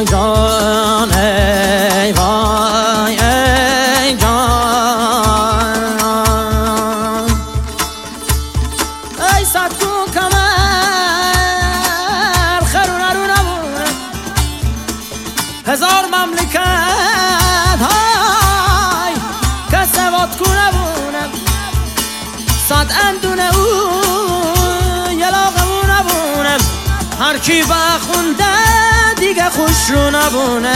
وای جان ای وای ای جان ای صد تو کمر خرونه رو نبونه هزار مملکت های که سواد کو نبونه صد اندونه او یلاقمو نبونه هر کی بخونده دیگه خوش رو نبونه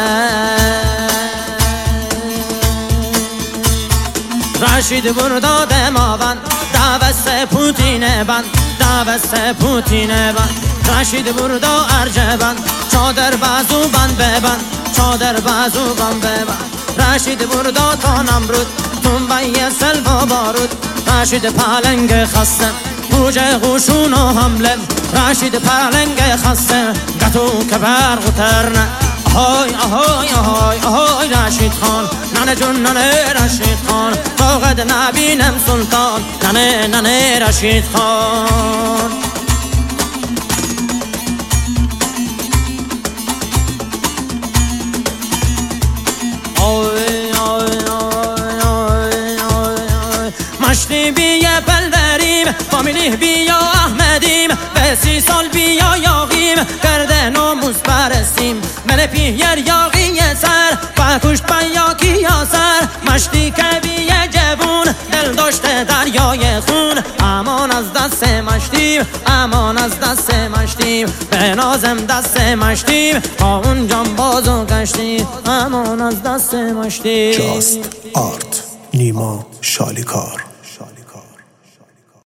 رشید برداد ماون دوست پوتینه بند دوست پوتینه بند رشید بردا ارجه بند چادر بازو بند ببند چادر بازو بند ببند رشید بردا تا نمرود تنبه سلوا بارود رشید پلنگ خسته بوجه غوشون و حمله رشید پلنگ خسته گتو که برق و ترنه آهای آهای آهای آهای رشید خان ننه جون ننه رشید خان فقط نبینم سلطان ننه ننه رشید خان مشتی بیا پلدریم فامیلی بیا احمدیم به 30 سال بیا یاغیم کرده ناموز برسیم من پیر یاغی سر و کشت بیاکی یا سر مشتی که بیا جبون دل داشته دریای خون امان از دست مشتیم امان از دست مشتیم به نازم دست مشتیم تا اون جانبازو گشتیم امان از دست مشتیم جاست آرت نیما شالیکار